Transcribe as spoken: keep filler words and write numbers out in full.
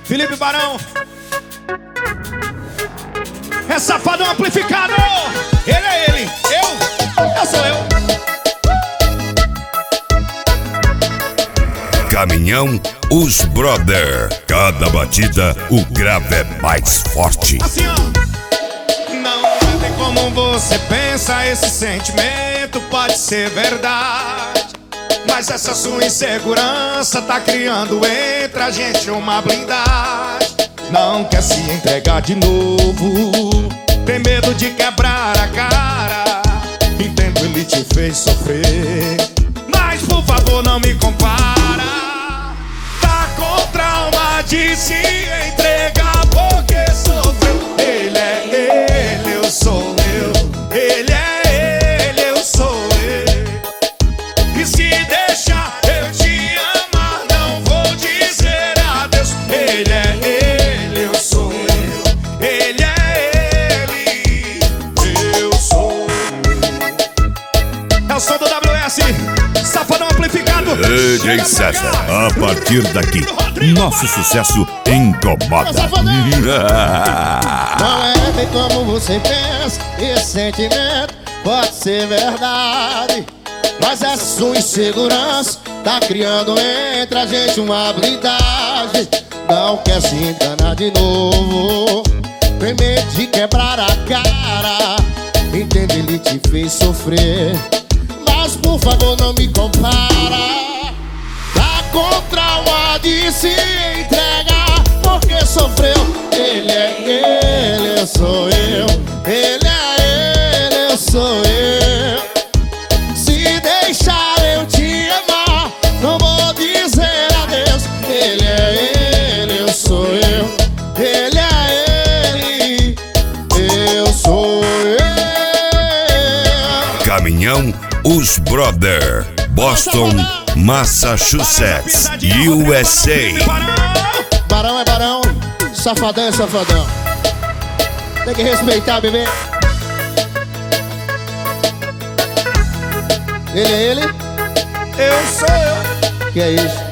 Felipe Barão. É Safadão amplificado. Ele é ele, eu, eu sou eu. Caminhão, os brother. Cada batida, o grave é mais forte. Assim, ó. Não tem como você pensa, esse sentimento pode ser verdade, mas essa sua insegurança tá criando entre a gente uma blindagem. Não quer se entregar de novo, tem medo de quebrar a cara. Entendo, ele te fez sofrer, mas por favor não me compara. Tá com trauma de se entregar porque sofreu. Ele é ele, eu sou eu. Ele é ele, eu sou eu. E se deixar eu te amar, não vou dizer adeus. Ele é ele, eu sou eu. Ele é ele, eu sou eu. É o som do W S, Safadão amplificado. D J César, a partir daqui, nosso sucesso incomoda. Não é bem como você pensa, esse sentimento pode ser verdade, mas essa sua insegurança tá criando entre a gente uma blindagem. Não quer se enganar de novo, tem medo de quebrar a cara. Entende, ele te fez sofrer, mas por favor não me compara. Tá com trauma de se entregar porque sofreu. Ele é ele, eu sou eu. Ele é ele, eu sou eu. Se deixar eu te amar, não vou dizer adeus. Ele é ele, eu sou eu. Ele é ele, eu sou eu. Caminhão, os brother. Boston, Massachusetts, U S A. Barão é barão, safadão é safadão. Tem que respeitar, bebê. Ele é ele, Eu sou eu. que é isso?